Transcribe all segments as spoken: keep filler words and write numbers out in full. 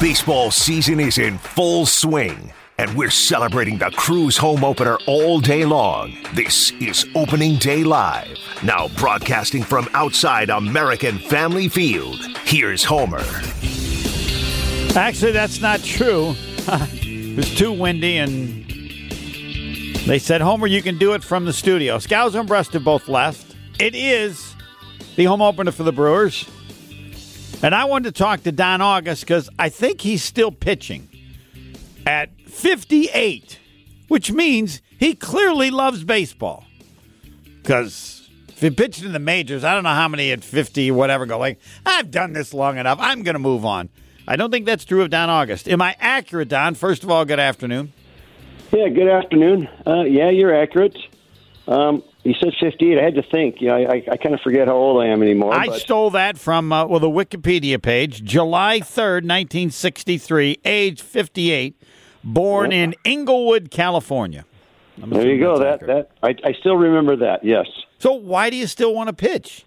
Baseball season is in full swing, and we're celebrating the Cruise home opener all day long. This is Opening Day Live. Now broadcasting from outside American Family Field, here's Homer. Actually, that's not true. It was too windy, and they said, Homer, you can do it from the studio. Scouser and Breast both left. It is the home opener for the Brewers. And I wanted to talk to Don August because I think he's still pitching at fifty-eight, which means he clearly loves baseball. Because if he pitched in the majors, I don't know how many at fifty or whatever go like, I've done this long enough. I'm going to move on. I don't think that's true of Don August. Am I accurate, Don? First of all, good afternoon. Yeah, good afternoon. Uh, yeah, you're accurate. Um, you said fifty-eight. I had to think. You know, I, I kind of forget how old I am anymore. I but. stole that from, uh, well, the Wikipedia page. July third, nineteen sixty-three, age fifty-eight, born yeah. in Inglewood, California. There you go. That that I, I still remember that, yes. So why do you still want to pitch?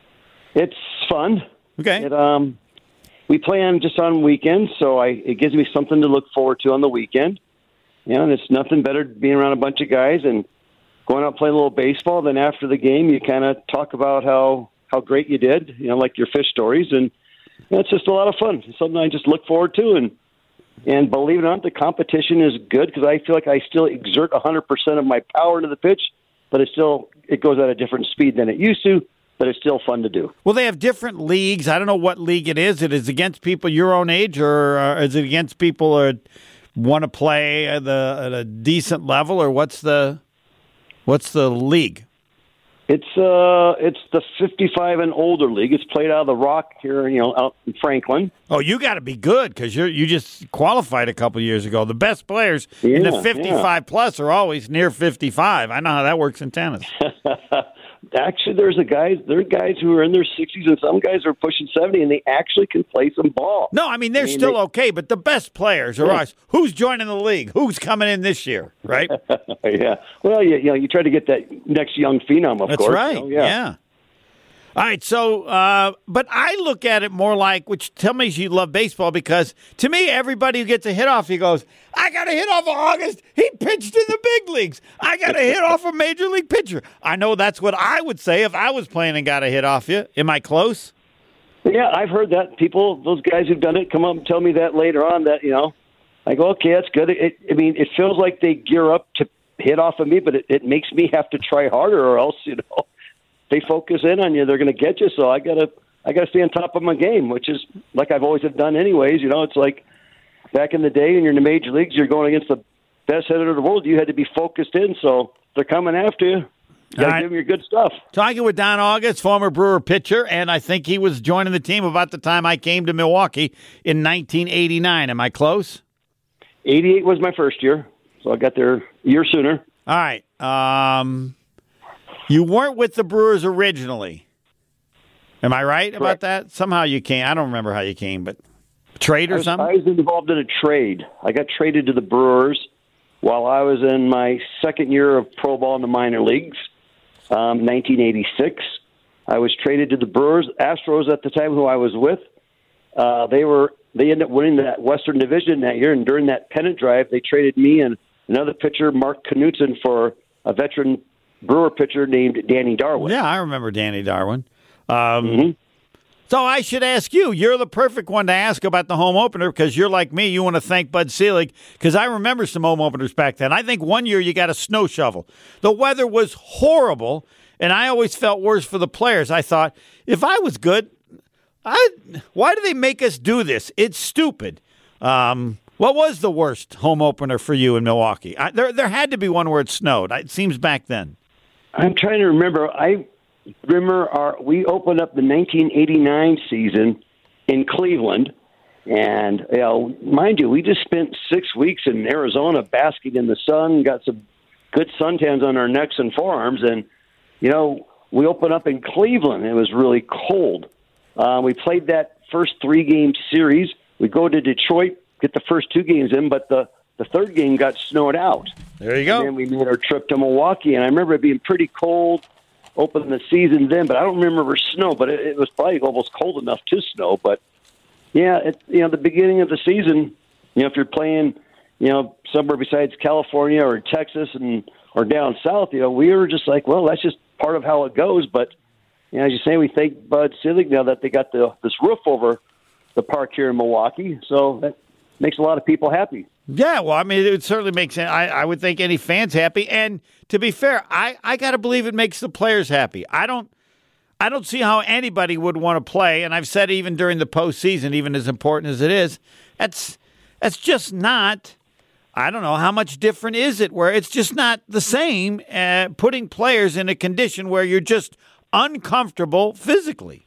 It's fun. Okay. It, um, we play on just on weekends, so I it gives me something to look forward to on the weekend. You know, and it's nothing better than being around a bunch of guys and going out and playing a little baseball. Then after the game, you kind of talk about how, how great you did, you know, like your fish stories. And you know, it's just a lot of fun. It's something I just look forward to. And, and believe it or not, the competition is good because I feel like I still exert one hundred percent of my power into the pitch, but it still it goes at a different speed than it used to, but it's still fun to do. Well, they have different leagues. I don't know what league it is. It is against people your own age, or uh, is it against people who want to play at, the, at a decent level, or what's the... What's the league? It's uh, it's the fifty-five and older league. It's played out of the Rock here, you know, out in Franklin. Oh, you got to be good because you you just qualified a couple years ago. The best players yeah, in the fifty-five yeah. plus are always near fifty-five. I know how that works in tennis. Actually, there's a guys. There are guys who are in their sixties, and some guys are pushing seventy, and they actually can play some ball. No, I mean they're I mean, still they, okay, but the best players are yeah. us. Who's joining the league? Who's coming in this year? Right? yeah. Well, you, you know, you try to get that next young phenom, of That's course. right. You know? yeah. yeah. All right, so, uh, but I look at it more like, which tell me you love baseball, because to me, everybody who gets a hit off, he goes, I got a hit off of August. He pitched in the big leagues. I got a hit off a major league pitcher. I know that's what I would say if I was playing and got a hit off you. Am I close? Yeah, I've heard that. People, those guys who've done it, come up and tell me that later on that, you know, I go, okay, that's good. It, I mean, it feels like they gear up to hit off of me, but it, it makes me have to try harder or else, you know. They focus in on you, they're going to get you. So I gotta, I gotta stay on top of my game, which is like I've always have done, anyways. You know, it's like back in the day, when you're in the major leagues, you're going against the best hitter in the world. You had to be focused in, so they're coming after you. You got to right. give them your good stuff. Talking with Don August, former Brewer pitcher, and I think he was joining the team about the time I came to Milwaukee in nineteen eighty-nine. Am I close? eighty-eight was my first year, so I got there a year sooner. All right. Um, you weren't with the Brewers originally. Am I right Correct. about that? Somehow you came. I don't remember how you came, but trade or I was, something? I was involved in a trade. I got traded to the Brewers while I was in my second year of pro ball in the minor leagues, um, nineteen eighty-six. I was traded to the Brewers. Astros at the time, who I was with, uh, they were they ended up winning that Western Division that year, and during that pennant drive, they traded me and another pitcher, Mark Knutson, for a veteran Brewer pitcher named Danny Darwin. Yeah, I remember Danny Darwin. Um, mm-hmm. So I should ask you. You're the perfect one to ask about the home opener because you're like me. You want to thank Bud Selig because I remember some home openers back then. I think one year you got a snow shovel. The weather was horrible, and I always felt worse for the players. I thought, if I was good, I why do they make us do this? It's stupid. Um, what was the worst home opener for you in Milwaukee? I, there, there had to be one where it snowed. It seems back then. I'm trying to remember. I remember our we opened up the nineteen eighty-nine season in Cleveland, and you know, mind you, we just spent six weeks in Arizona basking in the sun, got some good suntans on our necks and forearms, and you know, we opened up in Cleveland. It was really cold. Uh, we played that first three-game series. We go to Detroit, get the first two games in, but the The third game got snowed out. There you go. And then we made our trip to Milwaukee, and I remember it being pretty cold, opening the season then, but I don't remember snow, but it, it was probably almost cold enough to snow. But Yeah, it, you know, the beginning of the season, you know, if you're playing, you know, somewhere besides California or Texas and or down south, you know, we were just like, well, that's just part of how it goes. But, you know, as you say, we thank Bud Selig now that they got the this roof over the park here in Milwaukee. So that makes a lot of people happy. Yeah, well, I mean, it would certainly make sense. I, I would think any fans happy. And to be fair, I, I got to believe it makes the players happy. I don't I don't see how anybody would want to play, and I've said even during the postseason, even as important as it is, that's that's just not, I don't know, how much different is it, where it's just not the same uh, putting players in a condition where you're just uncomfortable physically.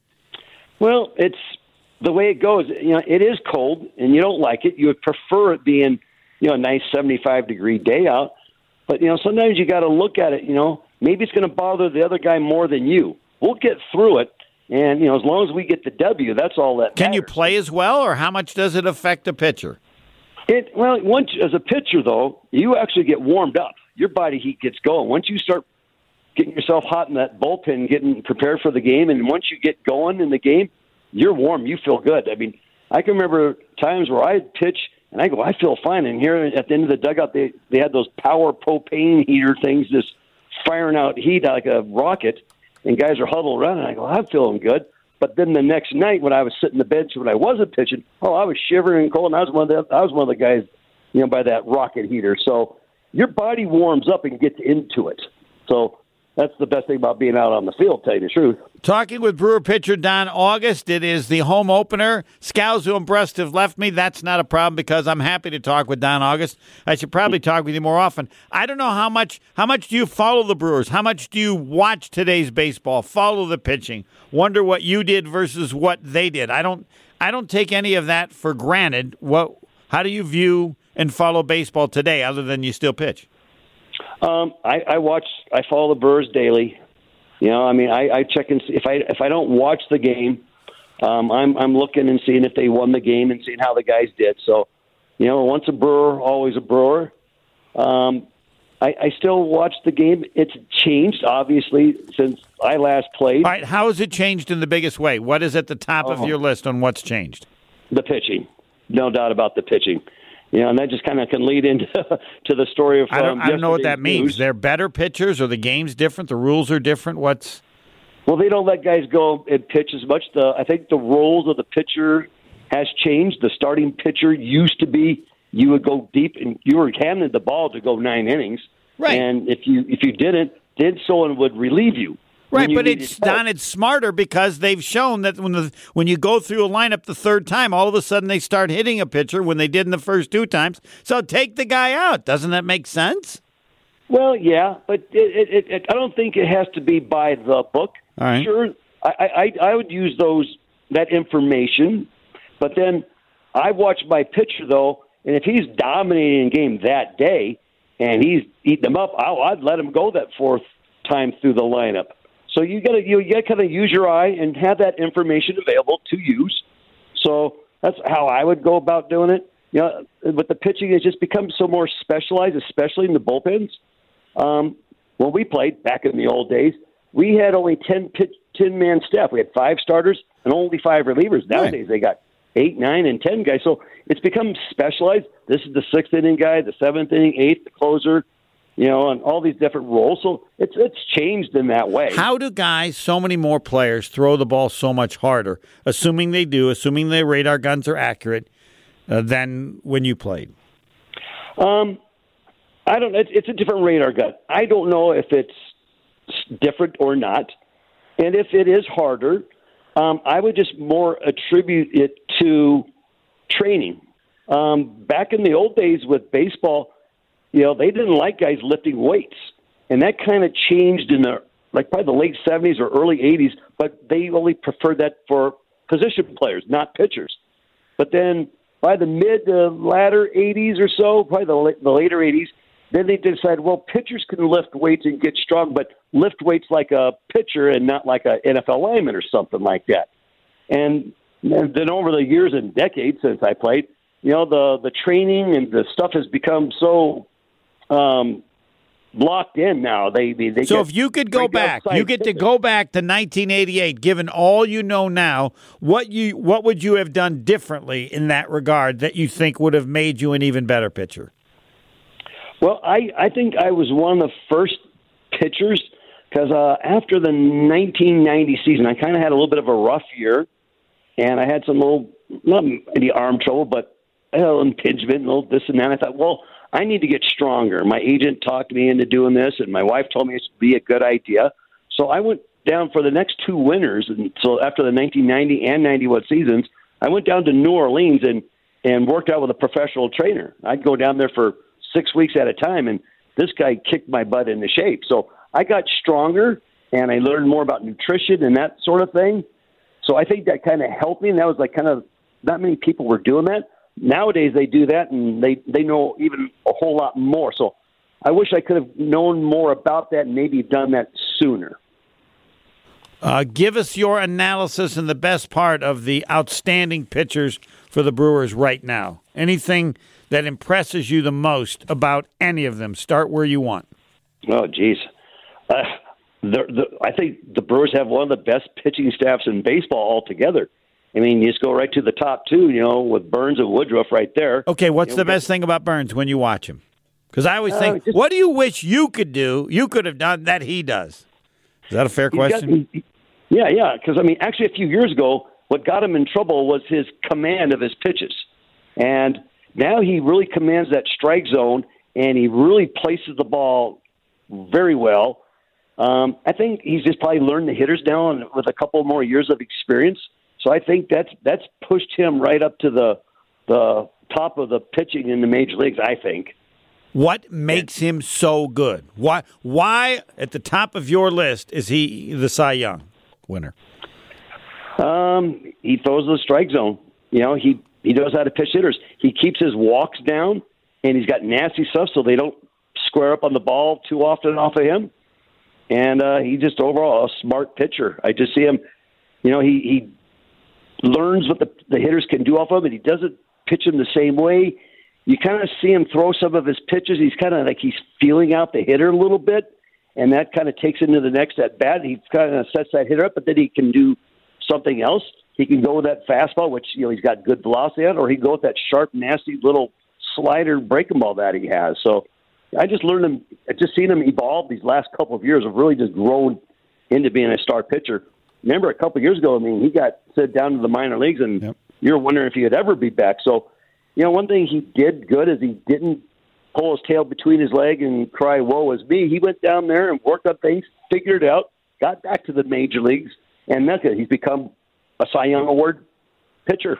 Well, it's the way it goes. You know, it is cold, and you don't like it. You would prefer it being, you know, a nice seventy-five degree day out. But, you know, sometimes you got to look at it, you know, maybe it's going to bother the other guy more than you. We'll get through it, and, you know, as long as we get the W, that's all that matters. Can you play as well, or how much does it affect a pitcher? It Well, once as a pitcher, though, you actually get warmed up. Your body heat gets going. Once you start getting yourself hot in that bullpen, getting prepared for the game, and once you get going in the game, you're warm. You feel good. I mean, I can remember times where I'd pitch, and I go, I feel fine. And here at the end of the dugout, they, they had those power propane heater things just firing out heat like a rocket, and guys are huddled around, and I go, I'm feeling good. But then the next night when I was sitting the bench when I wasn't pitching, oh, I was shivering and cold, and I was one of the, I was one of the guys, you know, by that rocket heater. So your body warms up and gets into it. So that's the best thing about being out on the field, tell you the truth. Talking with Brewer pitcher Don August. It is the home opener. Scalzo and Brust have left me. That's not a problem because I'm happy to talk with Don August. I should probably talk with you more often. I don't know how much how much do you follow the Brewers? How much do you watch today's baseball? Follow the pitching? Wonder what you did versus what they did. I don't I don't take any of that for granted. What how do you view and follow baseball today other than you still pitch? Um, I, I watch. I follow the Brewers daily. You know, I mean, I, I check and see if I if I don't watch the game, um, I'm I'm looking and seeing if they won the game and seeing how the guys did. So, you know, once a Brewer, always a Brewer. Um, I, I still watch the game. It's changed obviously since I last played. All right, how has it changed in the biggest way? What is at the top oh. of your list on what's changed? The pitching, no doubt about the pitching. You know, and that just kind of can lead into to the story of. I don't, um, I don't know what that means. News. They're better pitchers, or the game's different. The rules are different. What's well, they don't let guys go and pitch as much. The I think the roles of the pitcher has changed. The starting pitcher used to be you would go deep and you were handed the ball to go nine innings, right? And if you if you didn't, then someone would relieve you. Right, but it's Don. It's smarter because they've shown that when the when you go through a lineup the third time, all of a sudden they start hitting a pitcher when they did in the first two times. So take the guy out. Doesn't that make sense? Well, yeah, but it, it, it, I don't think it has to be by the book. All right. Sure, I, I I would use those that information, but then I watch my pitcher though, and if he's dominating a game that day and he's eating them up, I'll, I'd let him go that fourth time through the lineup. So you got to you, you got to kind of use your eye and have that information available to use. So that's how I would go about doing it. You know, with the pitching, it just becomes so more specialized, especially in the bullpens. Um, when we played back in the old days, we had only ten pitch, ten man staff. We had five starters and only five relievers. Nowadays, right. They got eight, nine, and ten guys. So it's become specialized. This is the sixth inning guy, the seventh inning, eighth, the closer. You know, and all these different roles. So it's it's changed in that way. How do guys, so many more players, throw the ball so much harder, assuming they do, assuming their radar guns are accurate, uh, than when you played? Um, I don't. It's, it's a different radar gun. I don't know if it's different or not, and if it is harder, um, I would just more attribute it to training. Um, back in the old days with baseball. You know, they didn't like guys lifting weights, and that kind of changed in the like probably the late seventies or early eighties. But they only preferred that for position players, not pitchers. But then by the mid to latter eighties or so, probably the, the later eighties, then they decided, well, pitchers can lift weights and get strong, but lift weights like a pitcher and not like an N F L lineman or something like that. And then over the years and decades since I played, you know, the the training and the stuff has become so. Um, locked in now. They, they, they So if you could go back, you get to go back to nineteen eighty-eight, given all you know now, what you what would you have done differently in that regard that you think would have made you an even better pitcher? Well, I, I think I was one of the first pitchers because uh, after the nineteen ninety season, I kind of had a little bit of a rough year, and I had some little, not any arm trouble, but a little impingement, a little this and that. I thought, well, I need to get stronger. My agent talked me into doing this, and my wife told me it would be a good idea. So I went down for the next two winters, and so after the nineteen ninety and ninety-one seasons, I went down to New Orleans and, and worked out with a professional trainer. I'd go down there for six weeks at a time, and this guy kicked my butt into shape. So I got stronger, and I learned more about nutrition and that sort of thing. So I think that kind of helped me, and that was like kind of not many people were doing that. Nowadays they do that, and they, they know even a whole lot more. So I wish I could have known more about that and maybe done that sooner. Uh, give us your analysis and the best part of the outstanding pitchers for the Brewers right now. Anything that impresses you the most about any of them? Start where you want. Oh, geez. Uh, the, the, I think the Brewers have one of the best pitching staffs in baseball altogether. I mean, you just go right to the top two, you know, with Burns and Woodruff right there. Okay, what's you the know, best thing about Burns when you watch him? Because I always think, uh, just, what do you wish you could do, you could have done that he does? Is that a fair question? Got, yeah, yeah, because, I mean, actually a few years ago, what got him in trouble was his command of his pitches. And now he really commands that strike zone, and he really places the ball very well. Um, I think he's just probably learned the hitters down with a couple more years of experience. So I think that's that's pushed him right up to the the top of the pitching in the major leagues, I think. What makes yeah. him so good? Why why at the top of your list is he the Cy Young winner? Um, he throws the strike zone. You know, he, he knows how to pitch hitters. He keeps his walks down, and he's got nasty stuff so they don't square up on the ball too often off of him. And uh, he's just overall a smart pitcher. I just see him, you know, he, he learns what the, the hitters can do off of him, and he doesn't pitch them the same way. You kind of see him throw some of his pitches. He's kind of like he's feeling out the hitter a little bit, and that kind of takes him to the next at bat. He kind of sets that hitter up, but then he can do something else. He can go with that fastball, which, you know, he's got good velocity on, or he can go with that sharp, nasty little slider breaking ball that he has. So I just learned him, I just seen him evolve these last couple of years of really just grown into being a star pitcher. Remember a couple of years ago, I mean, he got sent down to the minor leagues, and yep. you're wondering if he would ever be back. So, you know, one thing he did good is he didn't pull his tail between his leg and cry, woe is me. He went down there and worked on things, figured it out, got back to the major leagues, and that's it. He's become a Cy Young Award pitcher.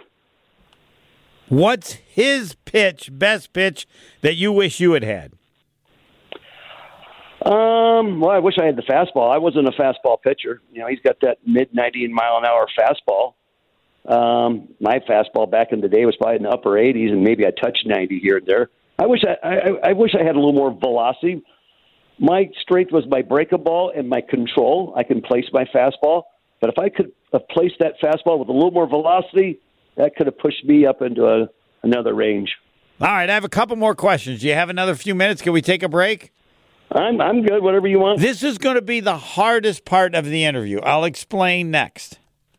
What's his pitch, best pitch, that you wish you had had? Um, well, I wish I had the fastball. I wasn't a fastball pitcher. You know, he's got that mid ninety mile an hour fastball. Um, my fastball back in the day was probably in the upper eighties, and maybe I touched ninety here and there. I wish I, I, I wish I had a little more velocity. My strength was my breaking ball and my control. I can place my fastball, but if I could have placed that fastball with a little more velocity, that could have pushed me up into a, another range. All right, I have a couple more questions. Do you have another few minutes? Can we take a break? I'm I'm good, whatever you want. This is going to be the hardest part of the interview. I'll explain next.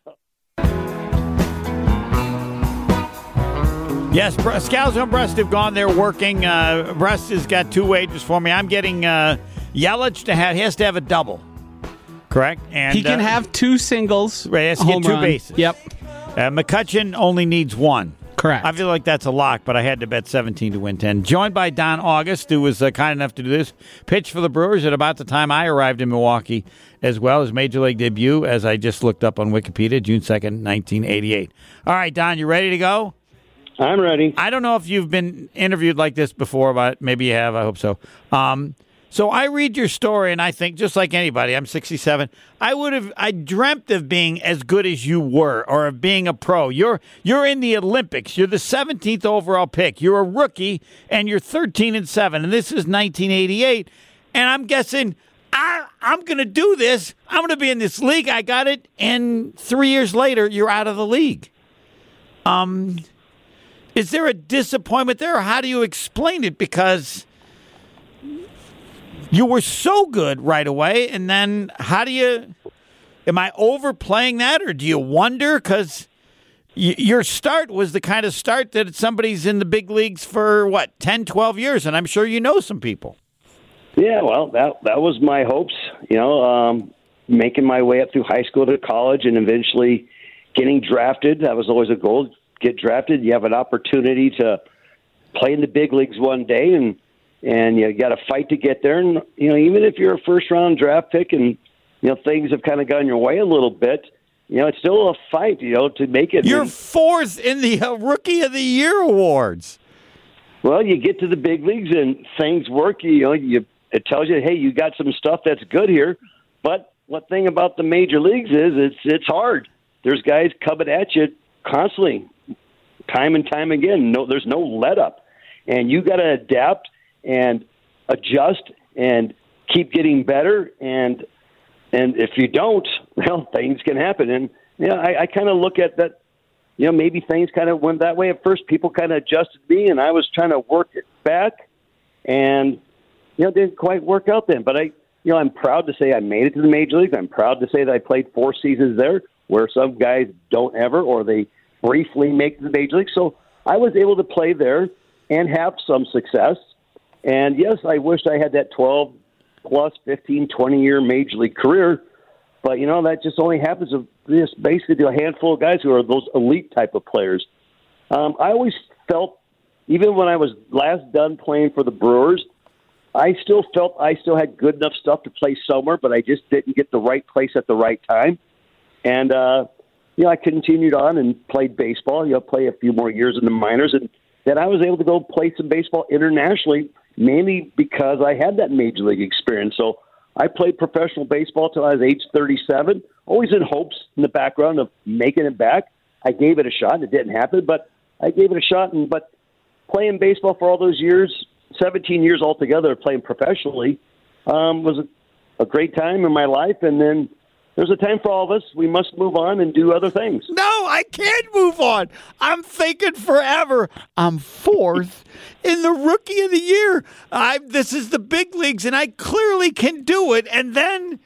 Yes, Scalzo and Brust have gone there working. Uh, Brust has got two wages for me. I'm getting uh, Yelich to have, he has to have a double, correct? And he can uh, have two singles. Right, he has to get two run. bases. Yep. Uh, McCutchen only needs one. Correct. I feel like that's a lock, but I had to bet seventeen to win ten. Joined by Don August, who was uh, kind enough to do this. Pitch for the Brewers at about the time I arrived in Milwaukee, as well as Major League debut, as I just looked up on Wikipedia, June second, nineteen eighty-eight. All right, Don, you ready to go? I'm ready. I don't know if you've been interviewed like this before, but maybe you have. I hope so. Um, so I read your story, and I think, just like anybody, I'm sixty-seven. I would have, I dreamt of being as good as you were, or of being a pro. You're you're in the Olympics. You're the seventeenth overall pick. You're a rookie, and you're thirteen and seven. And this is nineteen eighty-eight. And I'm guessing I, I'm going to do this. I'm going to be in this league. I got it. And three years later, you're out of the league. Um. Is there a disappointment there, or how do you explain it? Because you were so good right away, and then how do you? Am I overplaying that, or do you wonder because y- your start was the kind of start that somebody's in the big leagues for what ten, twelve years, and I'm sure you know some people. Yeah, well, that that was my hopes. You know, um, making my way up through high school to college, and eventually getting drafted. That was always a goal. Get drafted. You have an opportunity to play in the big leagues one day, and and you got to fight to get there. And you know, even if you're a first round draft pick, and you know things have kind of gone your way a little bit, you know it's still a fight. You know, to make it. You're and, fourth in the uh, Rookie of the Year awards. Well, you get to the big leagues and things work. You know, you it tells you, hey, you got some stuff that's good here. But what thing about the major leagues is it's it's hard. There's guys coming at you constantly, time and time again. No, there's no let up, and you got to adapt and adjust and keep getting better. And and if you don't, well, things can happen. And you know, I, I kind of look at that. You know, maybe things kind of went that way at first. People kind of adjusted me, and I was trying to work it back, and you know, it didn't quite work out then. But I, you know, I'm proud to say I made it to the major leagues. I'm proud to say that I played four seasons there, where some guys don't ever, or they briefly make the major league. So I was able to play there and have some success. And yes, I wished I had that twelve plus, fifteen, twenty year major league career. But, you know, that just only happens to just basically to a handful of guys who are those elite type of players. Um, I always felt, even when I was last done playing for the Brewers, I still felt I still had good enough stuff to play somewhere, but I just didn't get the right place at the right time. And, uh, you know, I continued on and played baseball, you know, play a few more years in the minors. And then I was able to go play some baseball internationally, mainly because I had that major league experience. So I played professional baseball till I was age thirty-seven, always in hopes in the background of making it back. I gave it a shot. It didn't happen, but I gave it a shot. And but playing baseball for all those years, seventeen years altogether, playing professionally, um, was a, a great time in my life. And then there's a time for all of us. We must move on and do other things. No, I can't move on. I'm thinking forever. I'm fourth in the Rookie of the Year. I this is the big leagues, and I clearly can do it. And then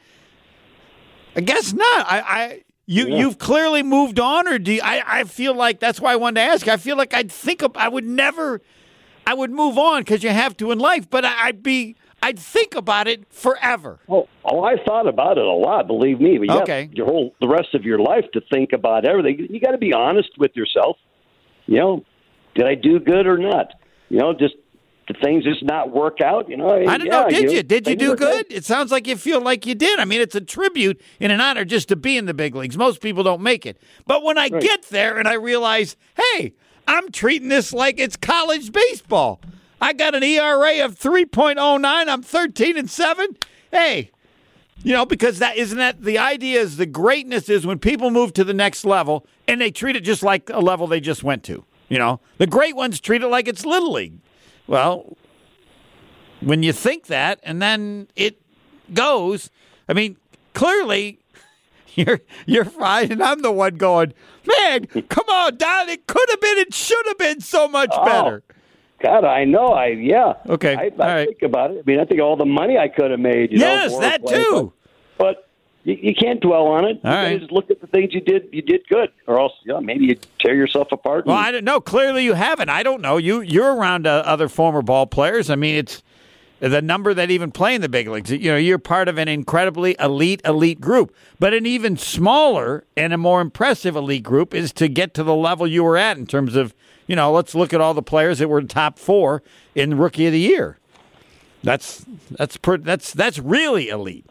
I guess not. I, I you yeah. you've clearly moved on, or do you, I? I feel like that's why I wanted to ask. I feel like I'd think of, I would never. I would move on because you have to in life, but I, I'd be. I'd think about it forever. Oh, oh, I thought about it a lot, believe me. But you okay. have your whole the rest of your life to think about everything. You got to be honest with yourself. You know, did I do good or not? You know, just did things just not work out? You know, I don't yeah, know. Did you? you? Did you do good? good? It sounds like you feel like you did. I mean, it's a tribute and an honor just to be in the big leagues. Most people don't make it, but when I right. get there and I realize, hey, I'm treating this like it's college baseball. I got an E R A of three point oh nine. I'm thirteen and seven. Hey, you know, because that isn't that the idea is the greatness is when people move to the next level and they treat it just like a level they just went to. You know, the great ones treat it like it's Little League. Well, when you think that and then it goes, I mean, clearly you're you're fine, and I'm the one going, man, come on, Don, it could have been, it should have been so much oh. better. God, I know. I yeah. Okay. I, I all right. think about it. I mean, I think all the money I could have made. You yes, know, that play, too. But, but you, you can't dwell on it. All you right. Just look at the things you did. You did good, or else you know, maybe you tear yourself apart. Well, I don't know. Clearly, you haven't. I don't know. You you're around uh, other former ball players. I mean, it's the number that even play in the big leagues. You know, you're part of an incredibly elite, elite group. But an even smaller and a more impressive elite group is to get to the level you were at in terms of, you know, let's look at all the players that were top four in Rookie of the Year. That's that's per, that's that's really elite.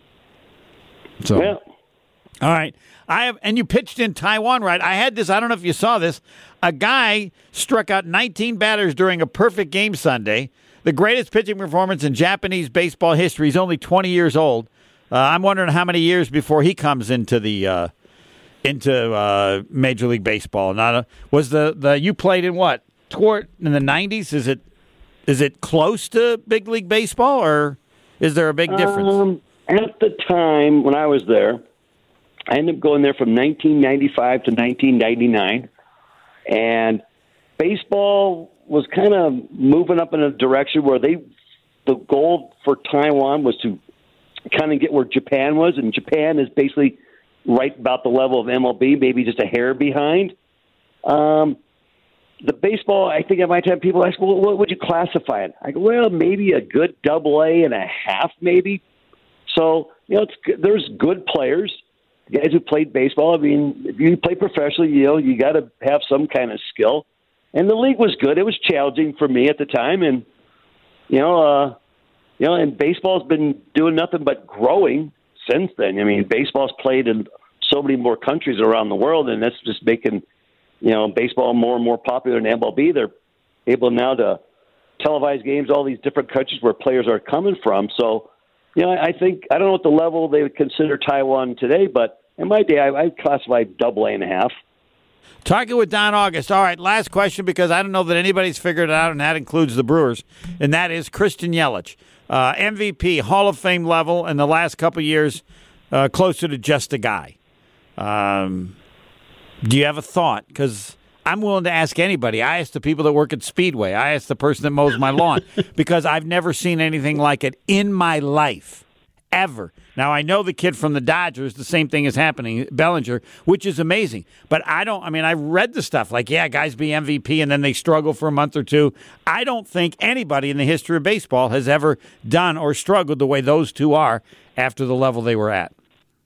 So, yeah. All right. I have, and you pitched in Taiwan, right? I had this. I don't know if you saw this. A guy struck out nineteen batters during a perfect game Sunday. The greatest pitching performance in Japanese baseball history. He's only twenty years old. Uh, I'm wondering how many years before he comes into the uh, into uh, Major League Baseball. Not a, was the, the you played in what toward in the nineties? Is it is it close to Big League Baseball, or is there a big difference? Um, at the time when I was there, I ended up going there from nineteen ninety-five to nineteen ninety-nine, and baseball was kind of moving up in a direction where they the goal for Taiwan was to kind of get where Japan was, and Japan is basically right about the level of M L B, maybe just a hair behind. Um, the baseball, I think I might have people ask, well, what would you classify it? I go, well, maybe a good double A and a half, maybe. So, you know, it's, there's good players, guys who played baseball. I mean, if you play professionally, you know, you got to have some kind of skill. And the league was good. It was challenging for me at the time. And, you know, uh, you know, and baseball's been doing nothing but growing since then. I mean, baseball's played in so many more countries around the world, and that's just making, you know, baseball more and more popular in M L B. They're able now to televise games, all these different countries where players are coming from. So, you know, I think, I don't know what the level they would consider Taiwan today, but in my day, I, I'd classify double A and a half. Talking with Don August. All right, last question, because I don't know that anybody's figured it out, and that includes the Brewers, and that is Christian Yelich. Uh, M V P, Hall of Fame level, in the last couple of years, uh, closer to just a guy. Um, do you have a thought? Because I'm willing to ask anybody. I ask the people that work at Speedway. I ask the person that mows my lawn, because I've never seen anything like it in my life. Ever. Now, I know the kid from the Dodgers, the same thing is happening, Bellinger, which is amazing. But I don't, I mean, I've read the stuff like, yeah, guys be M V P and then they struggle for a month or two. I don't think anybody in the history of baseball has ever done or struggled the way those two are after the level they were at.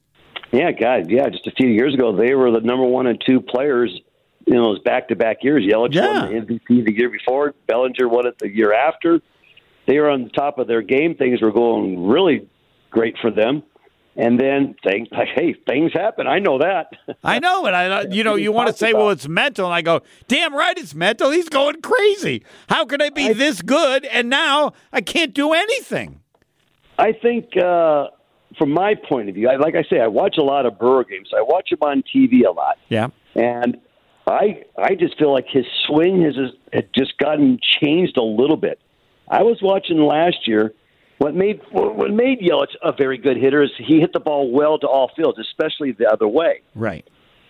Yeah, God, yeah, just a few years ago, they were the number one and two players in those back-to-back years. Yelich yeah. won the M V P the year before. Bellinger won it the year after. They were on the top of their game. Things were going really great for them. And then things like, hey, things happen. I know that. I know it. I, you know, you want to say, well, it's mental. And I go, damn right it's mental. He's going crazy. How can I be I, this good? And now I can't do anything. I think, uh, from my point of view, I, like I say, I watch a lot of Brewer games. I watch him on T V a lot. Yeah. And I I just feel like his swing has just gotten changed a little bit. I was watching last year. What made what made Yelich a very good hitter is he hit the ball well to all fields, especially the other way. Right.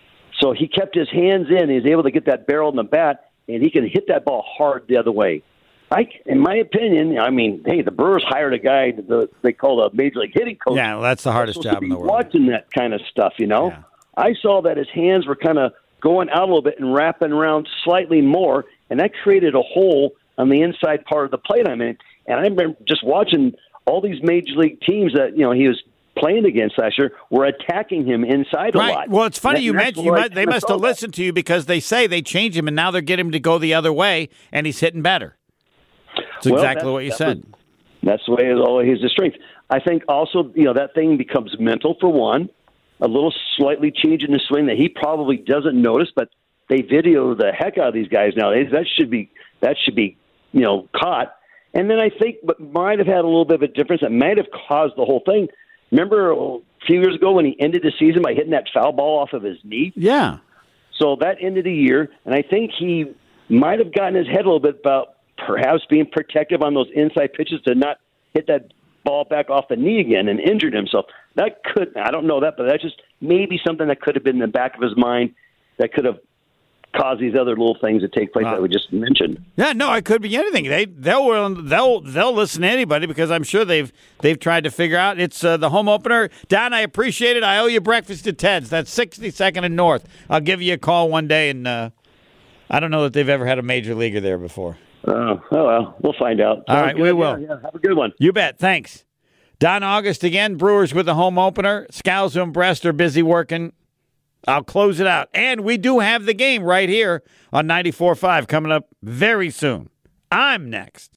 So he kept his hands in. He was able to get that barrel in the bat, and he can hit that ball hard the other way. I, in my opinion, I mean, hey, the Brewers hired a guy that they call a major league hitting coach. Yeah, well, that's the hardest job in the world. Watching that kind of stuff, you know, yeah. I saw that his hands were kind of going out a little bit and wrapping around slightly more, and that created a hole on the inside part of the plate. I mean, and I remember just watching all these major league teams that, you know, he was playing against last year were attacking him inside right. a lot. Well, it's funny and you mentioned you might, they must have listened to you, because they say they changed him and now they're getting him to go the other way and he's hitting better. That's well, exactly that's, what you said. Was, that's the way it's always his strength. I think also, you know, that thing becomes mental for one, a little slightly change in the swing that he probably doesn't notice, but they video the heck out of these guys nowadays. That should be, that should be, you know, caught. And then I think what might have had a little bit of a difference that might have caused the whole thing. Remember a few years ago when he ended the season by hitting that foul ball off of his knee? Yeah. So that ended the year, and I think he might have gotten his head a little bit about perhaps being protective on those inside pitches to not hit that ball back off the knee again and injured himself. That could, I don't know that, but that's just maybe something that could have been in the back of his mind that could have cause these other little things that take place wow. that we just mentioned. Yeah, no, it could be anything. They they'll they'll they'll listen to anybody, because I'm sure they've they've tried to figure out. It's uh, the home opener. Don, I appreciate it. I owe you breakfast at Ted's. That's sixty-second and North. I'll give you a call one day, and uh, I don't know that they've ever had a major leaguer there before. Oh, oh well, we'll find out. All right, good. we will. Yeah, yeah. Have a good one. You bet. Thanks. Don August again. Brewers with the home opener. Scalzo and Brest are busy working. I'll close it out. And we do have the game right here on ninety-four point five coming up very soon. I'm next.